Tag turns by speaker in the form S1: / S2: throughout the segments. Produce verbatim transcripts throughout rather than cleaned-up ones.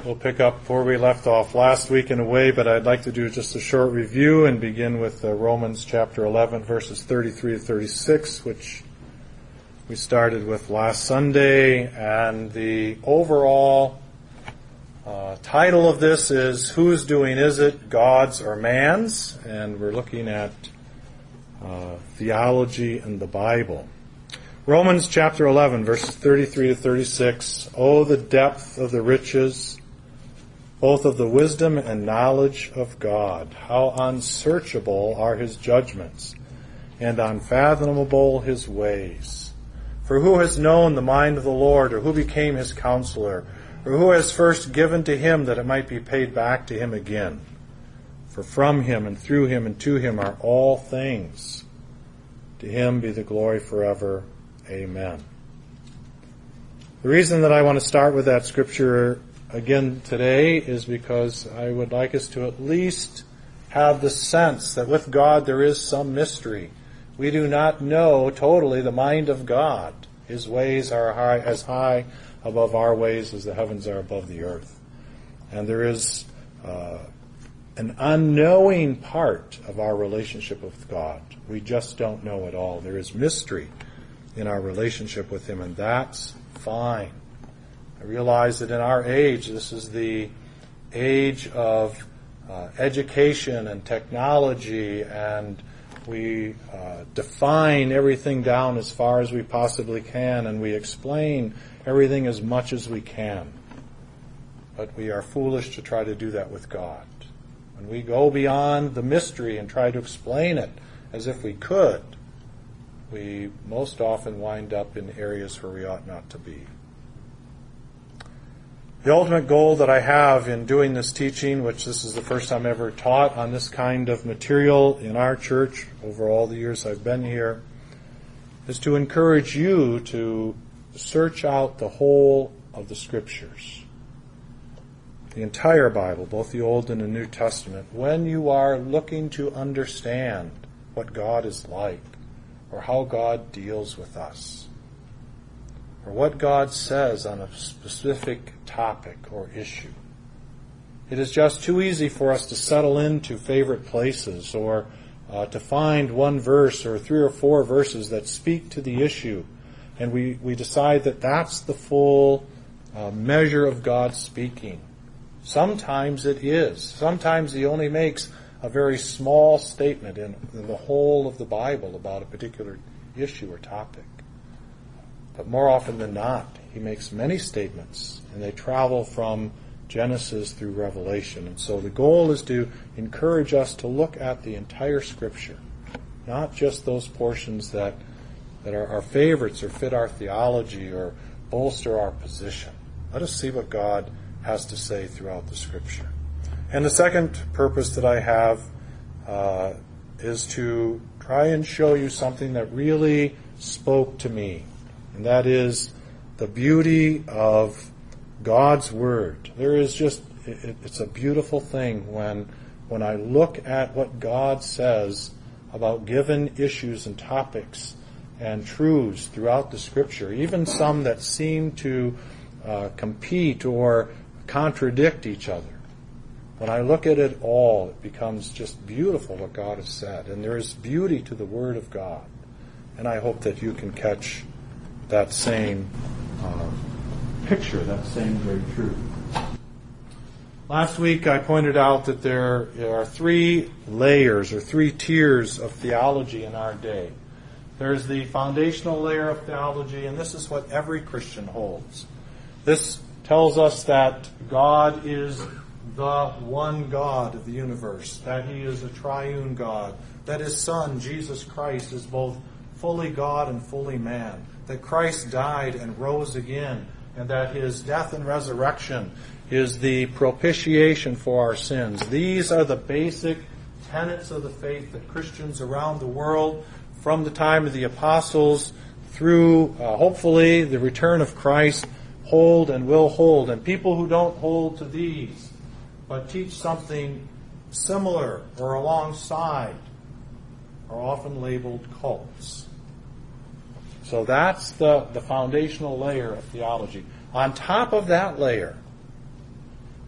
S1: We'll pick up where we left off last week in a way, but I'd like to do just a short review and begin with uh, Romans chapter eleven, verses thirty-three to thirty-six, which we started with last Sunday. And the overall uh, title of this is, Whose Doing Is It, God's or Man's? And we're looking at uh, theology and the Bible. Romans chapter eleven, verses thirty-three to thirty-six. Oh, the depth of the riches, both of the wisdom and knowledge of God. How unsearchable are his judgments, and unfathomable his ways. For who has known the mind of the Lord, or who became his counselor, or who has first given to him that it might be paid back to him again? For from him and through him and to him are all things. To him be the glory forever. Amen. The reason that I want to start with that scripture again today is because I would like us to at least have the sense that with God there is some mystery. We do not know totally the mind of God. His ways are high, as high above our ways as the heavens are above the earth. And there is uh, an unknowing part of our relationship with God. We just don't know it all. There is mystery in our relationship with him, and that's fine. I realize that in our age, this is the age of uh, education and technology, and we uh, define everything down as far as we possibly can, and we explain everything as much as we can. But we are foolish to try to do that with God. When we go beyond the mystery and try to explain it as if we could, we most often wind up in areas where we ought not to be. The ultimate goal that I have in doing this teaching, which this is the first time I ever taught on this kind of material in our church over all the years I've been here, is to encourage you to search out the whole of the Scriptures, the entire Bible, both the Old and the New Testament, when you are looking to understand what God is like, or how God deals with us, or what God says on a specific topic or issue. It is just too easy for us to settle into favorite places, or uh, to find one verse or three or four verses that speak to the issue, and we, we decide that that's the full uh, measure of God speaking. Sometimes it is. Sometimes he only makes a very small statement in, in the whole of the Bible about a particular issue or topic. But more often than not, he makes many statements, and they travel from Genesis through Revelation. And so the goal is to encourage us to look at the entire Scripture, not just those portions that, that are our favorites or fit our theology or bolster our position. Let us see what God has to say throughout the Scripture. And the second purpose that I have uh, is to try and show you something that really spoke to me. And that is the beauty of God's Word. There is just, it, it's a beautiful thing when, when I look at what God says about given issues and topics and truths throughout the Scripture, even some that seem to uh, compete or contradict each other. When I look at it all, it becomes just beautiful what God has said. And there is beauty to the Word of God. And I hope that you can catch that same uh, picture, that same great truth. Last week I pointed out that there are three layers or three tiers of theology in our day. There's the foundational layer of theology, and this is what every Christian holds. This tells us that God is the one God of the universe, that he is a triune God, that his Son, Jesus Christ, is both fully God and fully man, that Christ died and rose again, and that his death and resurrection is the propitiation for our sins. These are the basic tenets of the faith that Christians around the world, from the time of the apostles through, uh, hopefully, the return of Christ, hold and will hold. And people who don't hold to these, but teach something similar or alongside, are often labeled cults. So that's the, the foundational layer of theology. On top of that layer,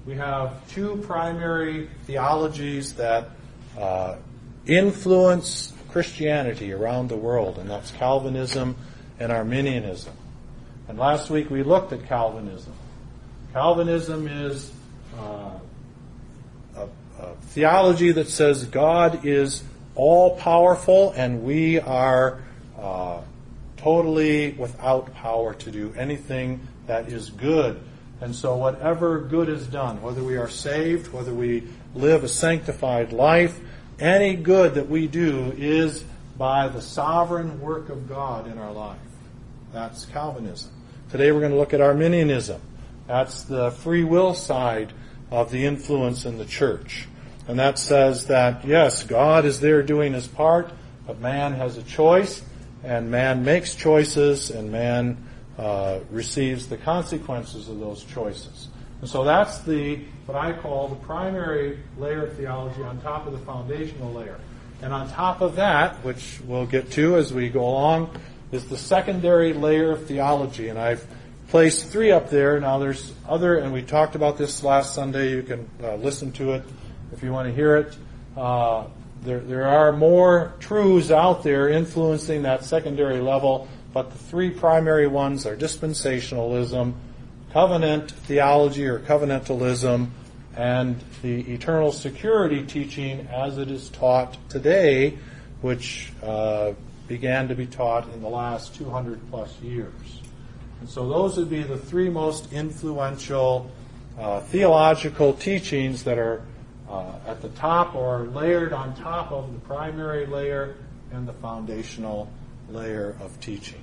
S1: we have two primary theologies that uh, influence Christianity around the world, and that's Calvinism and Arminianism. And last week we looked at Calvinism. Calvinism is uh, a, a theology that says God is all-powerful and we are uh, totally without power to do anything that is good. And so whatever good is done, whether we are saved, whether we live a sanctified life, any good that we do is by the sovereign work of God in our life. That's Calvinism. Today we're going to look at Arminianism. That's the free will side of the influence in the church. And that says that, yes, God is there doing his part, but man has a choice, and man makes choices, and man uh, receives the consequences of those choices. And so that's the what I call the primary layer of theology on top of the foundational layer. And on top of that, which we'll get to as we go along, is the secondary layer of theology. And I've placed three up there. Now there's other, and we talked about this last Sunday. You can uh, listen to it if you want to hear it. Uh, there, there are more truths out there influencing that secondary level, but the three primary ones are dispensationalism, covenant theology or covenantalism, and the eternal security teaching as it is taught today, which uh, began to be taught in the last two hundred plus years. And so those would be the three most influential uh, theological teachings that are uh, at the top or layered on top of the primary layer and the foundational layer of teaching.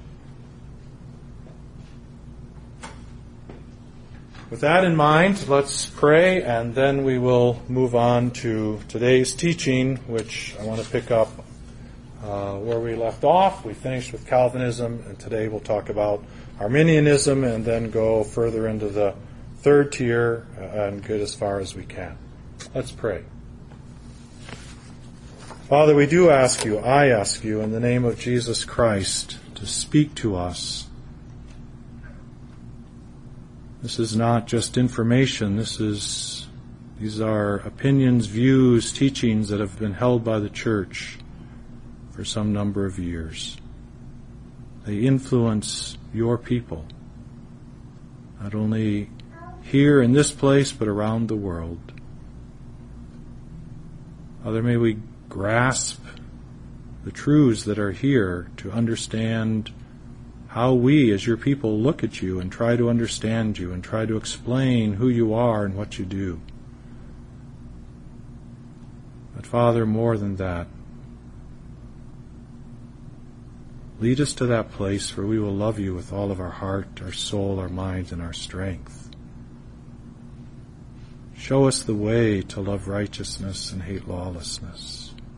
S1: With that in mind, let's pray, and then we will move on to today's teaching, which I want to pick up uh, where we left off. We finished with Calvinism, and today we'll talk about Arminianism and then go further into the third tier and get as far as we can. Let's pray. Father, we do ask you, I ask you, in the name of Jesus Christ, to speak to us. This is not just information. This is, these are opinions, views, teachings that have been held by the church for some number of years. They influence your people, not only here in this place, but around the world. Father, may we grasp the truths that are here to understand how we as your people look at you and try to understand you and try to explain who you are and what you do. But Father, more than that, lead us to that place where we will love you with all of our heart, our soul, our mind, and our strength. Show us the way to love righteousness and hate lawlessness.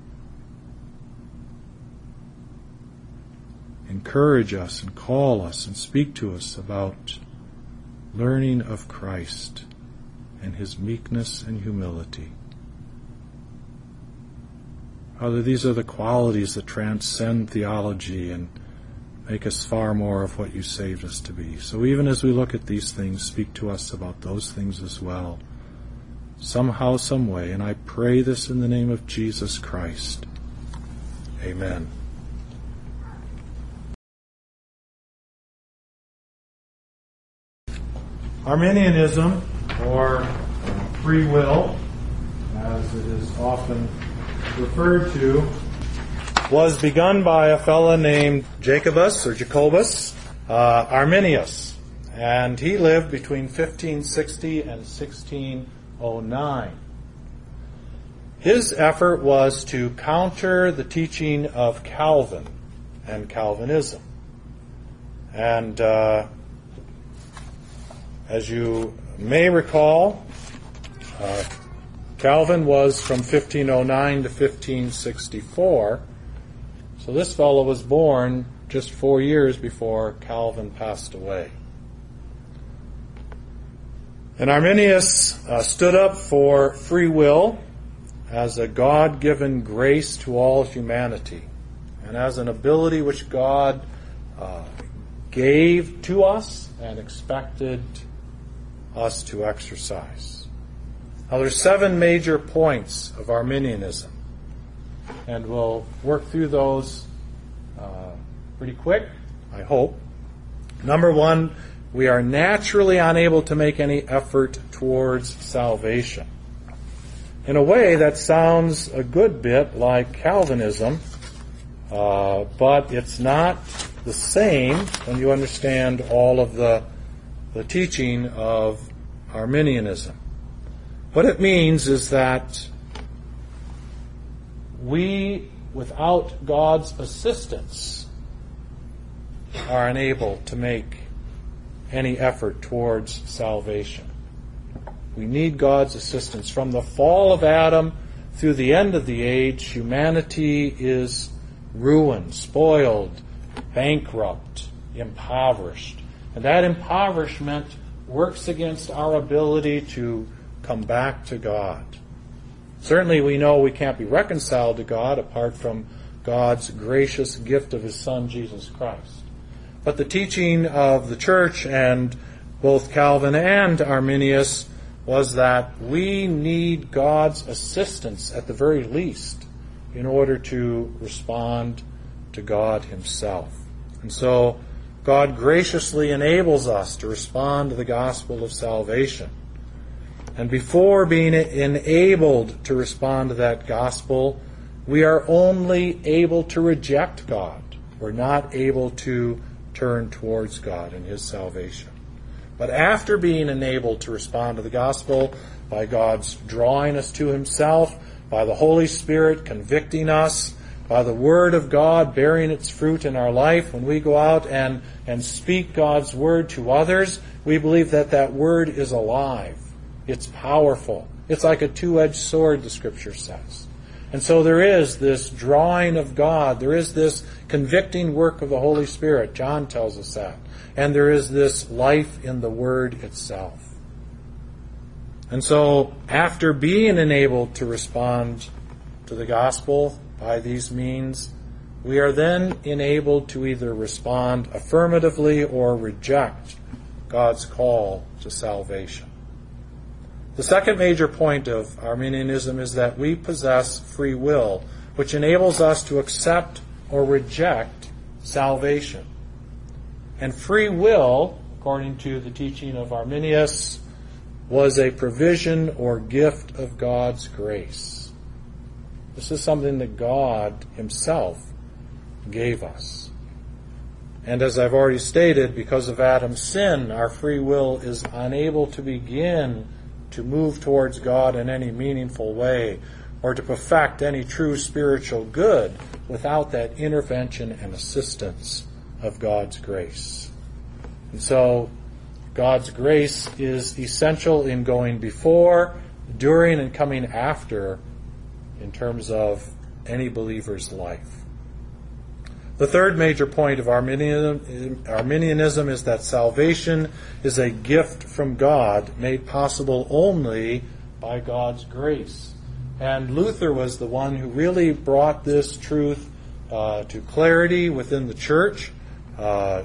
S1: Encourage us and call us and speak to us about learning of Christ and his meekness and humility. Father, these are the qualities that transcend theology and make us far more of what you saved us to be. So even as we look at these things, speak to us about those things as well, somehow, some way. And I pray this in the name of Jesus Christ. Amen. Arminianism, or free will, as it is often referred to, was begun by a fellow named Jacobus or Jacobus uh, Arminius, and he lived between fifteen sixty and sixteen oh nine. His effort was to counter the teaching of Calvin and Calvinism. And uh, as you may recall, uh, Calvin was from fifteen oh nine to fifteen sixty-four. So this fellow was born just four years before Calvin passed away. And Arminius uh, stood up for free will as a God-given grace to all humanity, and as an ability which God uh, gave to us and expected us to exercise. Now, there's seven major points of Arminianism, and we'll work through those uh, pretty quick, I hope. Number one, we are naturally unable to make any effort towards salvation. In a way, that sounds a good bit like Calvinism, uh, but it's not the same when you understand all of the, the teaching of Arminianism. What it means is that we, without God's assistance, are unable to make any effort towards salvation. We need God's assistance. From the fall of Adam through the end of the age, humanity is ruined, spoiled, bankrupt, impoverished. And that impoverishment works against our ability to come back to God. Certainly we know we can't be reconciled to God apart from God's gracious gift of His Son, Jesus Christ. But the teaching of the church, and both Calvin and Arminius, was that we need God's assistance at the very least in order to respond to God Himself. And so God graciously enables us to respond to the gospel of salvation. And before being enabled to respond to that gospel, we are only able to reject God. We're not able to turn towards God and His salvation. But after being enabled to respond to the gospel by God's drawing us to Himself, by the Holy Spirit convicting us, by the Word of God bearing its fruit in our life, when we go out and, and speak God's Word to others, we believe that that Word is alive. It's powerful. It's like a two-edged sword, the Scripture says. And so there is this drawing of God. There is this convicting work of the Holy Spirit. John tells us that. And there is this life in the Word itself. And so after being enabled to respond to the gospel by these means, we are then enabled to either respond affirmatively or reject God's call to salvation. The second major point of Arminianism is that we possess free will, which enables us to accept or reject salvation. And free will, according to the teaching of Arminius, was a provision or gift of God's grace. This is something that God Himself gave us. And as I've already stated, because of Adam's sin, our free will is unable to begin to move towards God in any meaningful way or to perfect any true spiritual good without that intervention and assistance of God's grace. And so God's grace is essential in going before, during, and coming after in terms of any believer's life. The third major point of Arminianism, Arminianism is that salvation is a gift from God made possible only by God's grace. And Luther was the one who really brought this truth uh, to clarity within the church. Uh,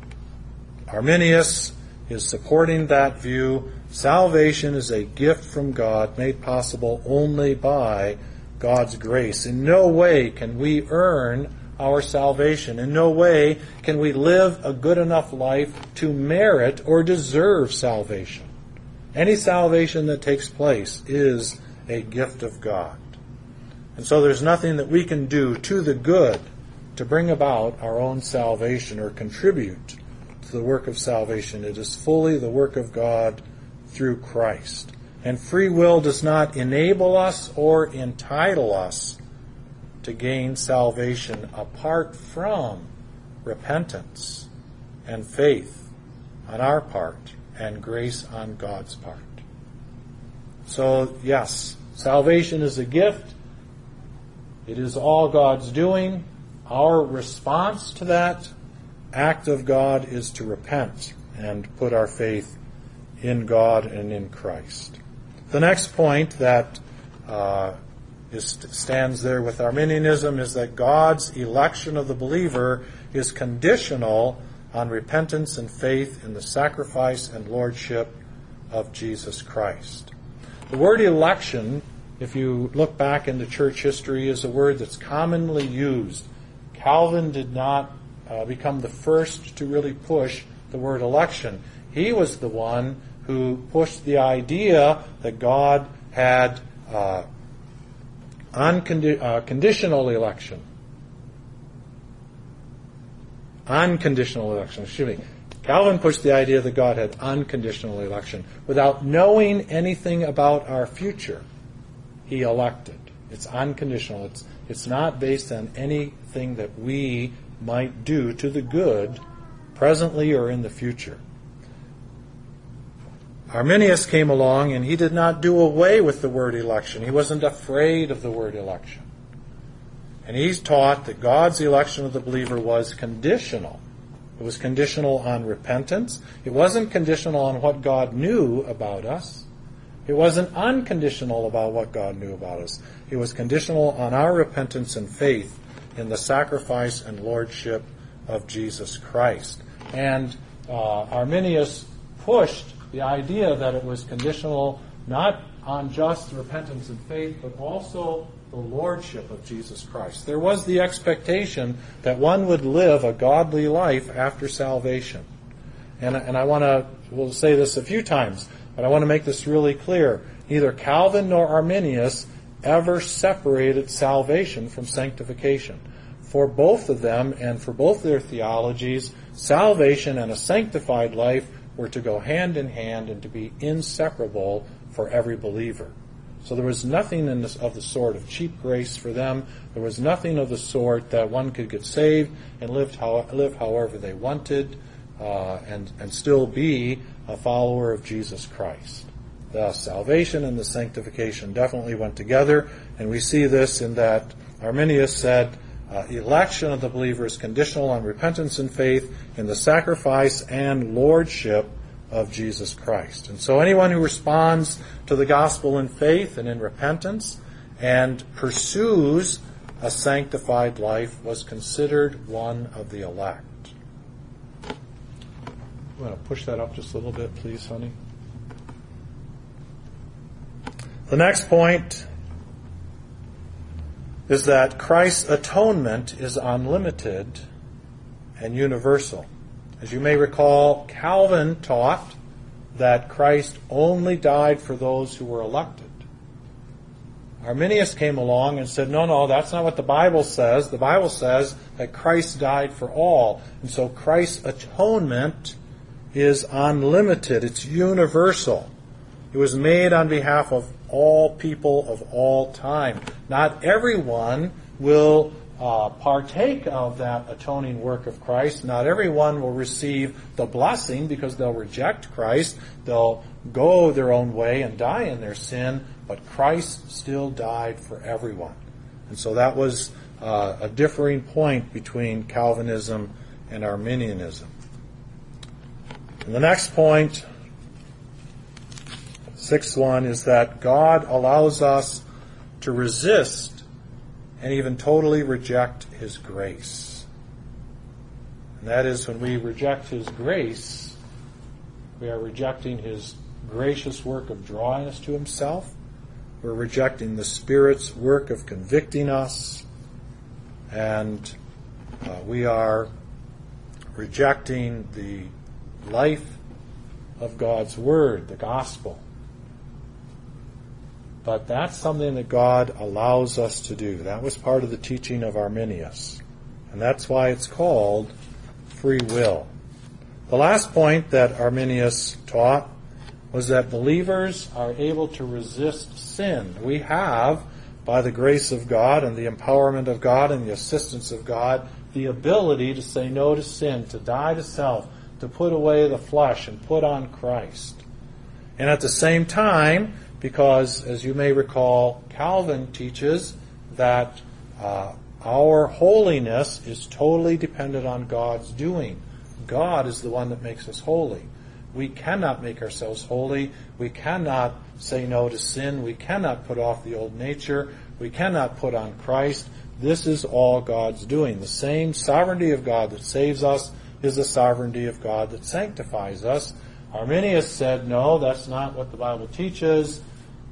S1: Arminius is supporting that view. Salvation is a gift from God made possible only by God's grace. In no way can we earn our salvation. In no way can we live a good enough life to merit or deserve salvation. Any salvation that takes place is a gift of God. And so there's nothing that we can do to the good to bring about our own salvation or contribute to the work of salvation. It is fully the work of God through Christ. And free will does not enable us or entitle us to gain salvation apart from repentance and faith on our part and grace on God's part. So, yes, salvation is a gift. It is all God's doing. Our response to that act of God is to repent and put our faith in God and in Christ. The next point that uh, is, stands there with Arminianism is that God's election of the believer is conditional on repentance and faith in the sacrifice and lordship of Jesus Christ. The word election, if you look back into church history, is a word that's commonly used. Calvin did not uh, become the first to really push the word election. He was the one who pushed the idea that God had uh, uncondi- uh, conditional election. Unconditional election, excuse me. Calvin pushed the idea that God had unconditional election. Without knowing anything about our future, he elected. It's unconditional. It's, it's not based on anything that we might do to the good, presently or in the future. Arminius came along and he did not do away with the word election. He wasn't afraid of the word election. And he's taught that God's election of the believer was conditional. It was conditional on repentance. It wasn't conditional on what God knew about us. It wasn't unconditional about what God knew about us. It was conditional on our repentance and faith in the sacrifice and lordship of Jesus Christ. And uh, Arminius pushed the idea that it was conditional not on just repentance and faith, but also the lordship of Jesus Christ. There was the expectation that one would live a godly life after salvation. And, and I want to, we'll say this a few times, but I want to make this really clear. Neither Calvin nor Arminius ever separated salvation from sanctification. For both of them and for both their theologies, salvation and a sanctified life were to go hand in hand and to be inseparable for every believer. So there was nothing in this, of the sort of cheap grace for them. There was nothing of the sort that one could get saved and live, how, live however they wanted uh, and, and still be a follower of Jesus Christ. The salvation and the sanctification definitely went together, and we see this in that Arminius said, uh, election of the believer is conditional on repentance and faith in the sacrifice and lordship of Jesus Christ. And so anyone who responds to the gospel in faith and in repentance and pursues a sanctified life was considered one of the elect. I'm going to push that up just a little bit, please, honey. The next point is that Christ's atonement is unlimited and universal. As you may recall, Calvin taught that Christ only died for those who were elected. Arminius came along and said, no, no, that's not what the Bible says. The Bible says that Christ died for all. And so Christ's atonement is unlimited. It's universal. It was made on behalf of all people of all time. Not everyone will Uh, partake of that atoning work of Christ. Not everyone will receive the blessing because they'll reject Christ. They'll go their own way and die in their sin, but Christ still died for everyone. And so that was uh, a differing point between Calvinism and Arminianism. And the next point, sixth one, is that God allows us to resist and even totally reject His grace. And that is, when we reject His grace, we are rejecting His gracious work of drawing us to Himself. We're rejecting the Spirit's work of convicting us. And uh, we are rejecting the life of God's Word, the gospel. But that's something that God allows us to do. That was part of the teaching of Arminius. And that's why it's called free will. The last point that Arminius taught was that believers are able to resist sin. We have, by the grace of God and the empowerment of God and the assistance of God, the ability to say no to sin, to die to self, to put away the flesh and put on Christ. And at the same time, because, as you may recall, Calvin teaches that uh, our holiness is totally dependent on God's doing. God is the one that makes us holy. We cannot make ourselves holy. We cannot say no to sin. We cannot put off the old nature. We cannot put on Christ. This is all God's doing. The same sovereignty of God that saves us is the sovereignty of God that sanctifies us. Arminius said, no, that's not what the Bible teaches.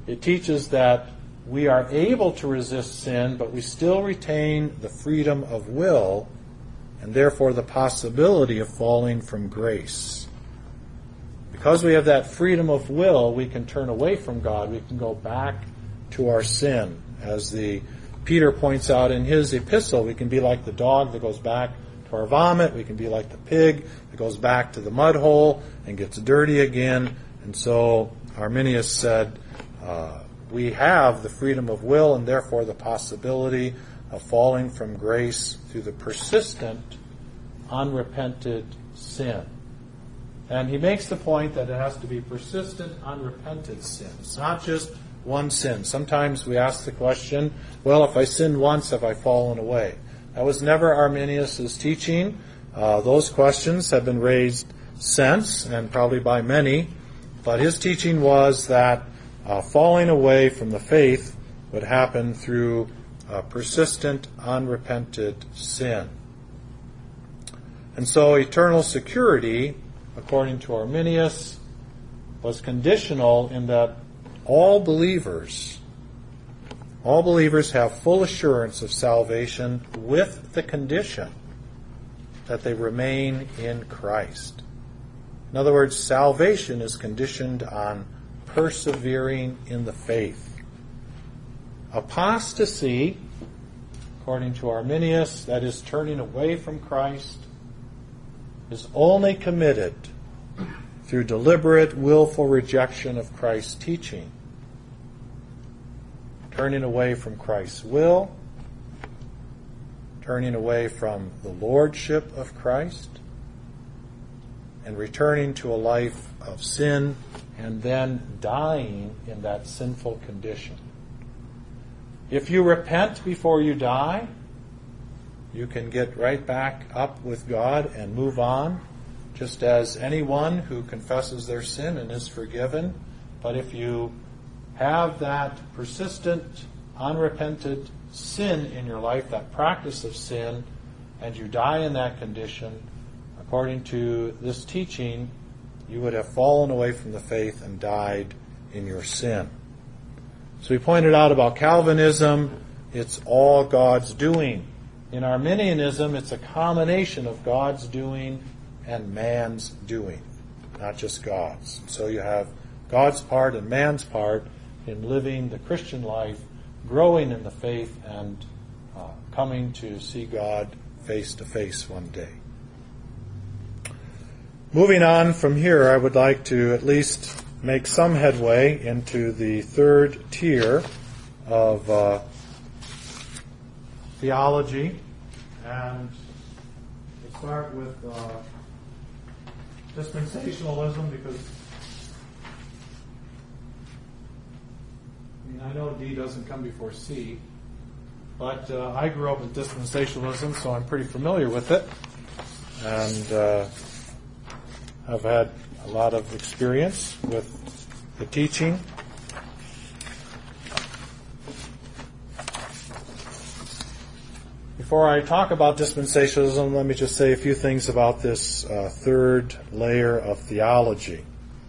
S1: It teaches that we are able to resist sin, but we still retain the freedom of will and therefore the possibility of falling from grace. Because we have that freedom of will, we can turn away from God. We can go back to our sin. As the Peter points out in his epistle, we can be like the dog that goes back to our vomit. We can be like the pig that goes back to the mud hole and gets dirty again. And so Arminius said, uh, we have the freedom of will and therefore the possibility of falling from grace through the persistent, unrepented sin. And he makes the point that it has to be persistent, unrepented sin. It's not just one sin. Sometimes we ask the question, well, if I sinned once, have I fallen away? That was never Arminius' teaching. Uh, those questions have been raised since, and probably by many. But his teaching was that uh, falling away from the faith would happen through uh, persistent, unrepented sin. And so eternal security, according to Arminius, was conditional in that all believers, all believers have full assurance of salvation with the condition that they remain in Christ. In other words, salvation is conditioned on persevering in the faith. Apostasy, according to Arminius, that is turning away from Christ, is only committed through deliberate, willful rejection of Christ's teaching. Turning away from Christ's will, turning away from the lordship of Christ, and returning to a life of sin, and then dying in that sinful condition. If you repent before you die, you can get right back up with God and move on, just as anyone who confesses their sin and is forgiven. But if you have that persistent, unrepented sin in your life, that practice of sin, and you die in that condition, according to this teaching, you would have fallen away from the faith and died in your sin. So we pointed out about Calvinism, it's all God's doing. In Arminianism, it's a combination of God's doing and man's doing, not just God's. So you have God's part and man's part in living the Christian life, growing in the faith, and uh, coming to see God face to face one day. Moving on from here, I would like to at least make some headway into the third tier of uh, theology, and we'll start with uh, dispensationalism, because I mean I know D doesn't come before C, but uh, I grew up with dispensationalism, so I'm pretty familiar with it, and uh, I've had a lot of experience with the teaching. Before I talk about dispensationalism, let me just say a few things about this uh, third layer of theology.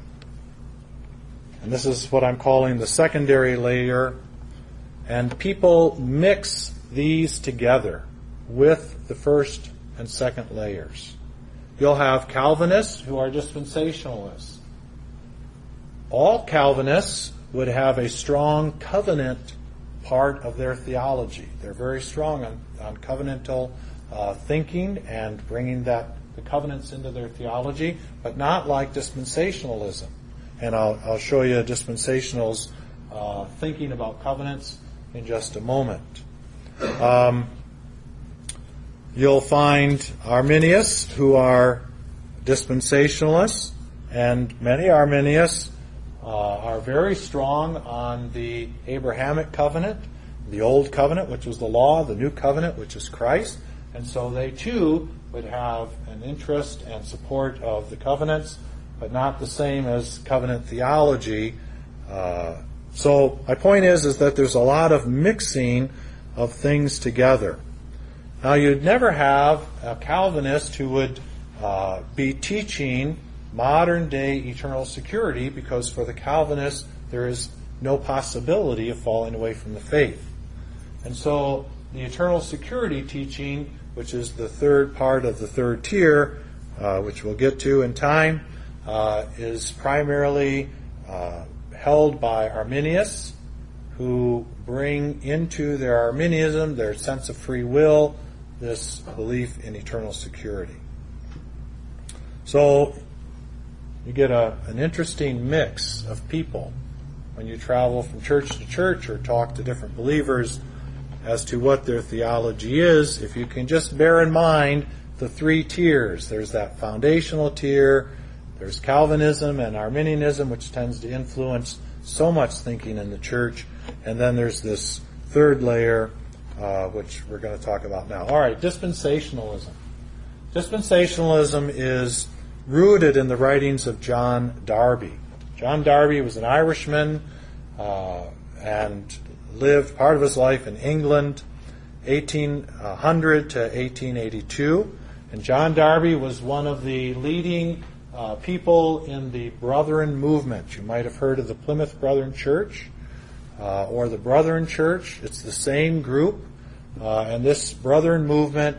S1: And this is what I'm calling the secondary layer. And people mix these together with the first and second layers. You'll have Calvinists who are dispensationalists. All Calvinists would have a strong covenant part of their theology. They're very strong on, on covenantal uh, thinking and bringing that the covenants into their theology, but not like dispensationalism. And I'll, I'll show you dispensationals uh, thinking about covenants in just a moment. Um, You'll find Arminius who are dispensationalists, and many Arminius uh, are very strong on the Abrahamic covenant, the Old Covenant, which was the law, the New Covenant, which is Christ, and so they too would have an interest and support of the covenants, but not the same as covenant theology. Uh, so my point is, is that there's a lot of mixing of things together. Now, you'd never have a Calvinist who would uh, be teaching modern-day eternal security, because for the Calvinists there is no possibility of falling away from the faith. And so the eternal security teaching, which is the third part of the third tier, uh, which we'll get to in time, uh, is primarily uh, held by Arminius, who bring into their Arminianism, their sense of free will, this belief in eternal security. So you get a, an interesting mix of people when you travel from church to church or talk to different believers as to what their theology is, if you can just bear in mind the three tiers. There's that foundational tier, there's Calvinism and Arminianism, which tends to influence so much thinking in the church, and then there's this third layer, uh, which we're going to talk about now. All right, dispensationalism. Dispensationalism is rooted in the writings of John Darby. John Darby was an Irishman uh, and lived part of his life in England, eighteen hundred to eighteen eighty-two. And John Darby was one of the leading uh, people in the Brethren movement. You might have heard of the Plymouth Brethren Church uh, or the Brethren Church. It's the same group. Uh, and this Brethren movement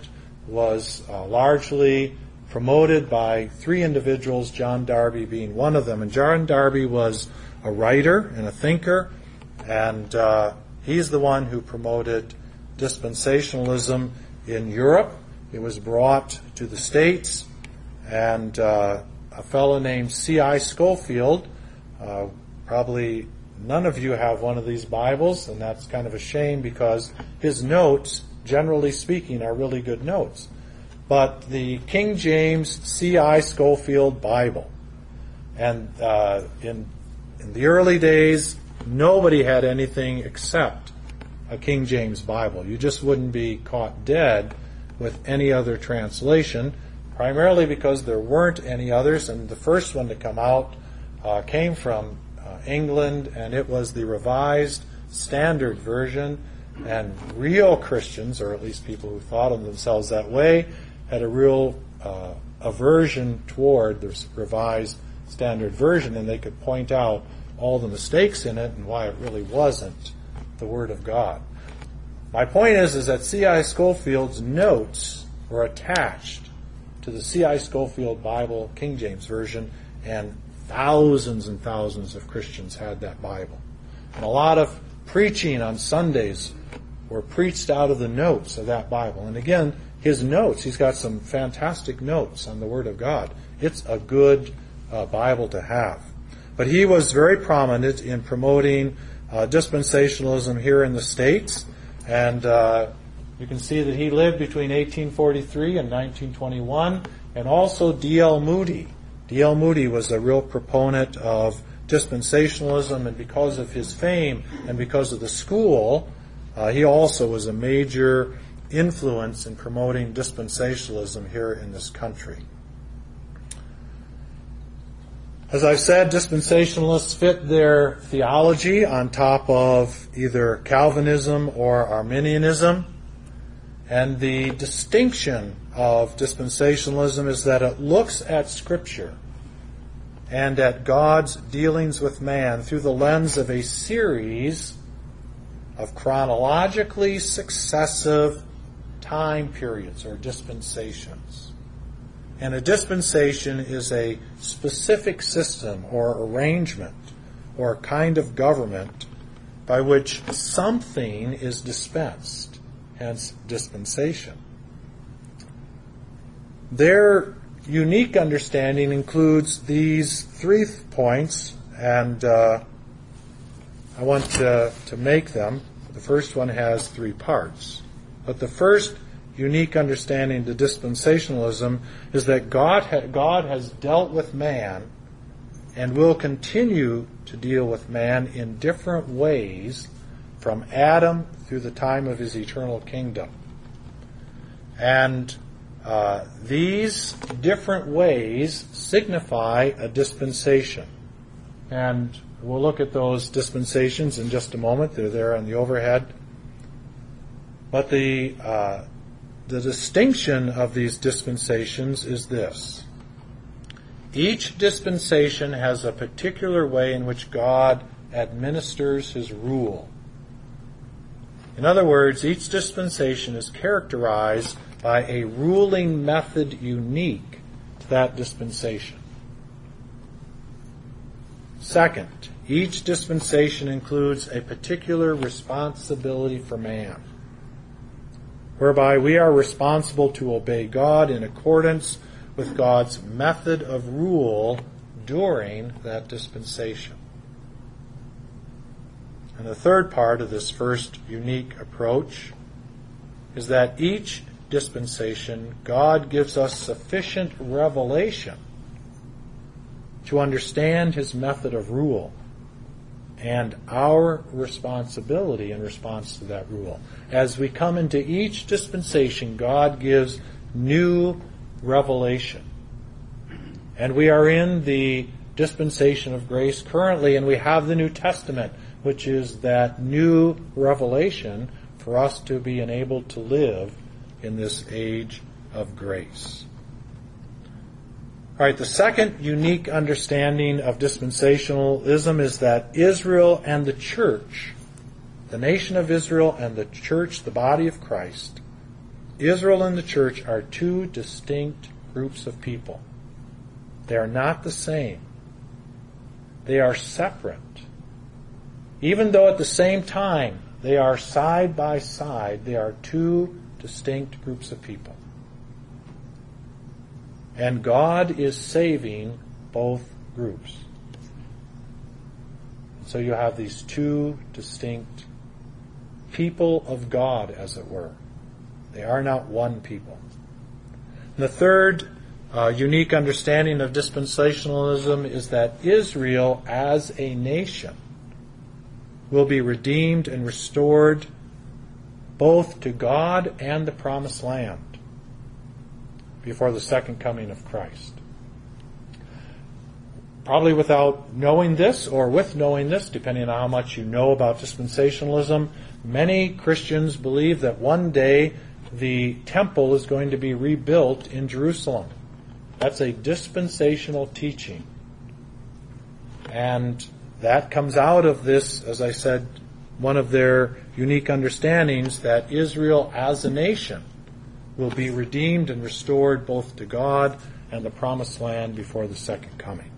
S1: was uh, largely promoted by three individuals, John Darby being one of them. And John Darby was a writer and a thinker, and uh, he's the one who promoted dispensationalism in Europe. It was brought to the States, and uh, a fellow named C I Scofield, uh, probably none of you have one of these Bibles, and that's kind of a shame because his notes, generally speaking, are really good notes. But the King James C I Scofield Bible, and uh, in in the early days, nobody had anything except a King James Bible. You just wouldn't be caught dead with any other translation, primarily because there weren't any others, and the first one to come out uh, came from uh, England, and it was the Revised Standard Version, and real Christians, or at least people who thought of themselves that way, had a real uh, aversion toward the Revised Standard Version, and they could point out all the mistakes in it and why it really wasn't the Word of God. My point is, is that C I Scofield's notes were attached to the C I Scofield Bible, King James Version, and thousands and thousands of Christians had that Bible. And a lot of preaching on Sundays were preached out of the notes of that Bible. And again, his notes, he's got some fantastic notes on the Word of God. It's a good uh, Bible to have. But he was very prominent in promoting uh, dispensationalism here in the States. And uh, you can see that he lived between eighteen forty-three and nineteen twenty-one. And also D L Moody. D L Moody was a real proponent of dispensationalism, and because of his fame and because of the school, uh, he also was a major influence in promoting dispensationalism here in this country. As I've said, dispensationalists fit their theology on top of either Calvinism or Arminianism. And the distinction of dispensationalism is that it looks at Scripture and at God's dealings with man through the lens of a series of chronologically successive time periods or dispensations. And a dispensation is a specific system or arrangement or kind of government by which something is dispensed, hence dispensation. Their unique understanding includes these three points, and uh, I want to, to make them. The first one has three parts. But the first unique understanding to dispensationalism is that God ha- God has dealt with man and will continue to deal with man in different ways from Adam through the time of his eternal kingdom. And uh, these different ways signify a dispensation. And we'll look at those dispensations in just a moment. They're there on the overhead. But the uh, the distinction of these dispensations is this. Each dispensation has a particular way in which God administers his rule. In other words, each dispensation is characterized by a ruling method unique to that dispensation. Second, each dispensation includes a particular responsibility for man, whereby we are responsible to obey God in accordance with God's method of rule during that dispensation. And the third part of this first unique approach is that each dispensation, God gives us sufficient revelation to understand his method of rule and our responsibility in response to that rule. As we come into each dispensation, God gives new revelation. And we are in the dispensation of grace currently, and we have the New Testament, which is that new revelation for us to be enabled to live in this age of grace. All right, the second unique understanding of dispensationalism is that Israel and the church, the nation of Israel and the church, the body of Christ, Israel and the church are two distinct groups of people. They are not the same. They are separate. Even though at the same time they are side by side, they are two distinct groups of people. And God is saving both groups. So you have these two distinct people of God, as it were. They are not one people. And the third uh, unique understanding of dispensationalism is that Israel as a nation will be redeemed and restored both to God and the promised land before the second coming of Christ. Probably without knowing this, or with knowing this, depending on how much you know about dispensationalism, many Christians believe that one day the temple is going to be rebuilt in Jerusalem. That's a dispensational teaching. And that comes out of this, as I said, one of their unique understandings, that Israel as a nation will be redeemed and restored both to God and the promised land before the second coming.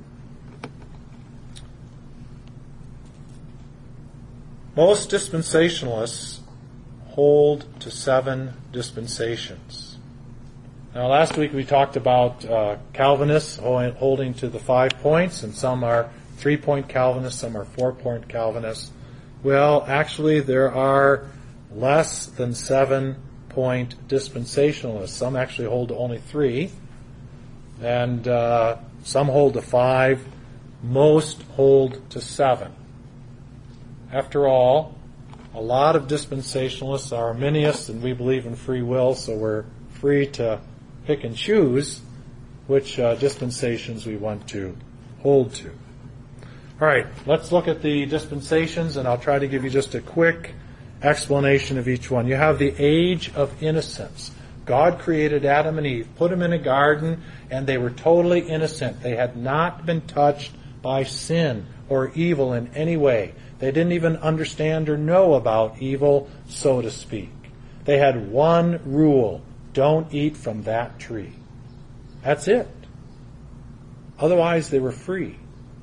S1: Most dispensationalists hold to seven dispensations. Now, last week we talked about uh, Calvinists holding to the five points, and some are three-point Calvinists, some are four-point Calvinists. Well, actually, there are less than seven-point dispensationalists. Some actually hold to only three, and uh, some hold to five. Most hold to seven. After all, a lot of dispensationalists are Arminians, and we believe in free will, so we're free to pick and choose which uh, dispensations we want to hold to. All right, let's look at the dispensations, and I'll try to give you just a quick explanation of each one. You have the age of innocence. God created Adam and Eve, put them in a garden, and they were totally innocent. They had not been touched by sin or evil in any way. They didn't even understand or know about evil, so to speak. They had one rule: don't eat from that tree. That's it. Otherwise, they were free.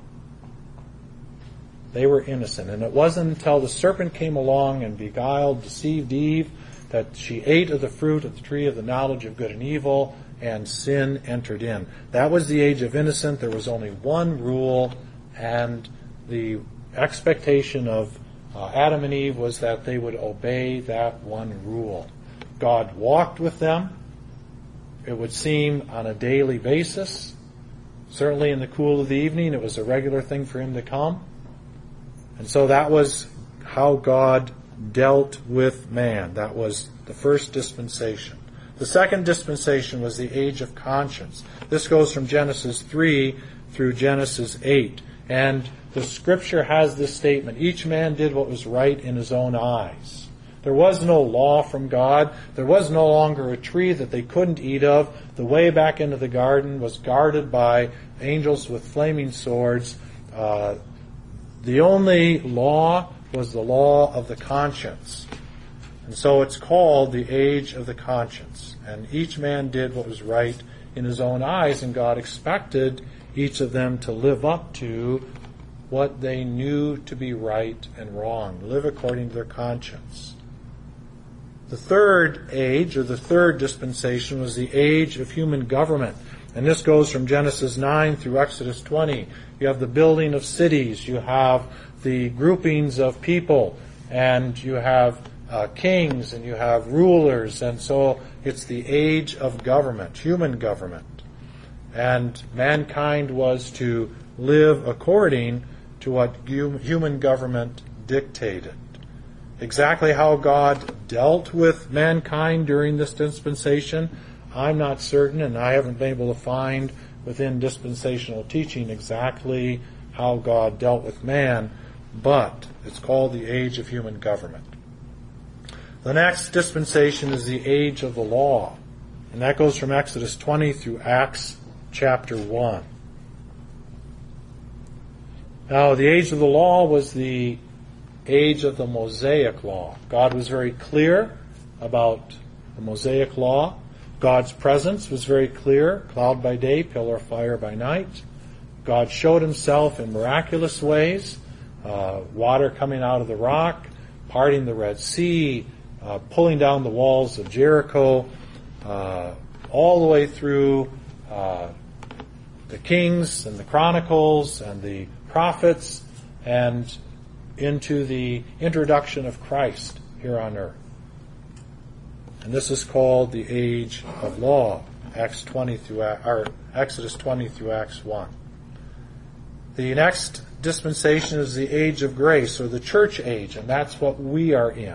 S1: They were innocent. And it wasn't until the serpent came along and beguiled, deceived Eve, that she ate of the fruit of the tree of the knowledge of good and evil, and sin entered in. That was the age of innocence. There was only one rule, and the expectation of uh, Adam and Eve was that they would obey that one rule. God walked with them, it would seem, on a daily basis. Certainly in the cool of the evening, it was a regular thing for him to come. And so that was how God dealt with man. That was the first dispensation. The second dispensation was the age of conscience. This goes from Genesis three through Genesis eight. And the Scripture has this statement: each man did what was right in his own eyes. There was no law from God. There was no longer a tree that they couldn't eat of. The way back into the garden was guarded by angels with flaming swords. Uh, the only law was the law of the conscience. And so it's called the age of the conscience. And each man did what was right in his own eyes, and God expected each of them to live up to what they knew to be right and wrong, live according to their conscience. The third age, or the third dispensation, was the age of human government. And this goes from Genesis nine through Exodus twenty. You have the building of cities, you have the groupings of people, and you have uh, kings, and you have rulers, and so it's the age of government, human government. And mankind was to live according to what human government dictated. Exactly how God dealt with mankind during this dispensation, I'm not certain, and I haven't been able to find within dispensational teaching exactly how God dealt with man, but it's called the age of human government. The next dispensation is the age of the law, and that goes from Exodus twenty through Acts chapter one. Now, the age of the law was the age of the Mosaic law. God was very clear about the Mosaic law. God's presence was very clear, cloud by day, pillar of fire by night. God showed himself in miraculous ways, uh, water coming out of the rock, parting the Red Sea, uh, pulling down the walls of Jericho, uh, all the way through uh, the Kings and the Chronicles and the prophets, and into the introduction of Christ here on earth. And this is called the age of law, Acts twenty through or Exodus twenty through Acts one. The next dispensation is the age of grace, or the church age, and that's what we are in.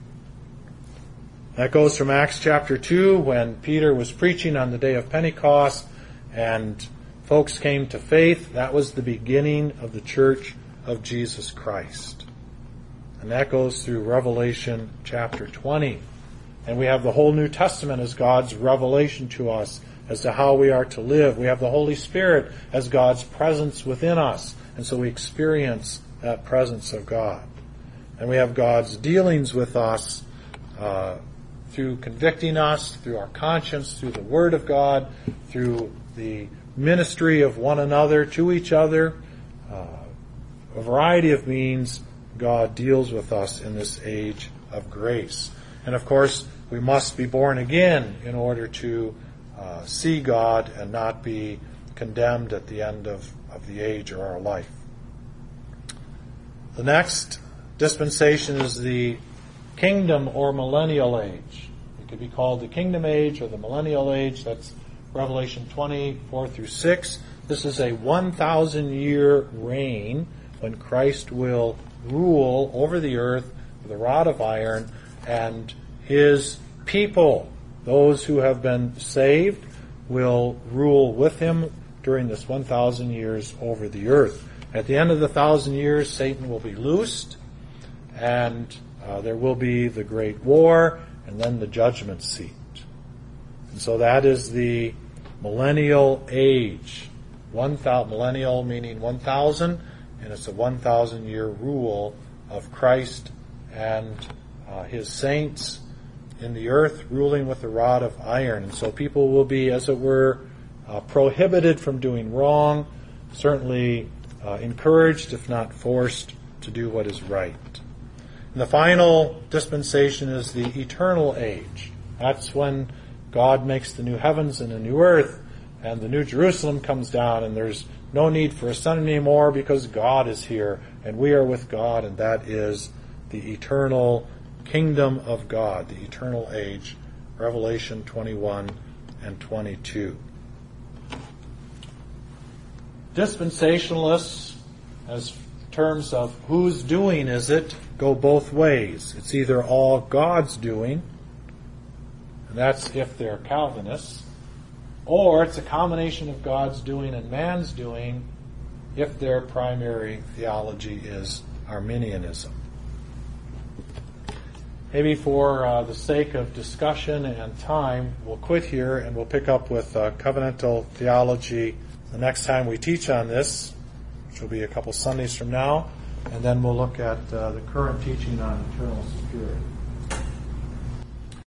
S1: That goes from Acts chapter two, when Peter was preaching on the day of Pentecost, and folks came to faith. That was the beginning of the church of Jesus Christ. And that goes through Revelation chapter twenty. And we have the whole New Testament as God's revelation to us as to how we are to live. We have the Holy Spirit as God's presence within us. And so we experience that presence of God. And we have God's dealings with us uh, through convicting us, through our conscience, through the Word of God, through the ministry of one another to each other. Uh, a variety of means God deals with us in this age of grace. And of course, we must be born again in order to uh, see God and not be condemned at the end of, of the age or our life. The next dispensation is the kingdom or millennial age. It could be called the kingdom age or the millennial age. That's Revelation twenty, four through six. This is a one thousand year reign when Christ will rule over the earth with a rod of iron, and his people, those who have been saved, will rule with him during this one thousand years over the earth. At the end of the thousand years, Satan will be loosed, and uh, there will be the great war, and then the judgment seat. And so that is the millennial age. One thousand, millennial meaning one thousand, and it's a one thousand year rule of Christ and uh, his saints in the earth, ruling with a rod of iron. And so people will be, as it were, uh, prohibited from doing wrong, certainly uh, encouraged, if not forced, to do what is right. And the final dispensation is the eternal age. That's when God makes the new heavens and a new earth, and the new Jerusalem comes down, and there's no need for a sun anymore because God is here, and we are with God, and that is the eternal kingdom of God, the eternal age, Revelation twenty-one and twenty-two. Dispensationalists, as terms of whose doing is it, go both ways. It's either all God's doing, and that's if they're Calvinists, or it's a combination of God's doing and man's doing if their primary theology is Arminianism. Maybe for uh, the sake of discussion and time, we'll quit here and we'll pick up with uh, covenantal theology the next time we teach on this, which will be a couple Sundays from now. and then we'll look at uh, the current teaching on eternal security.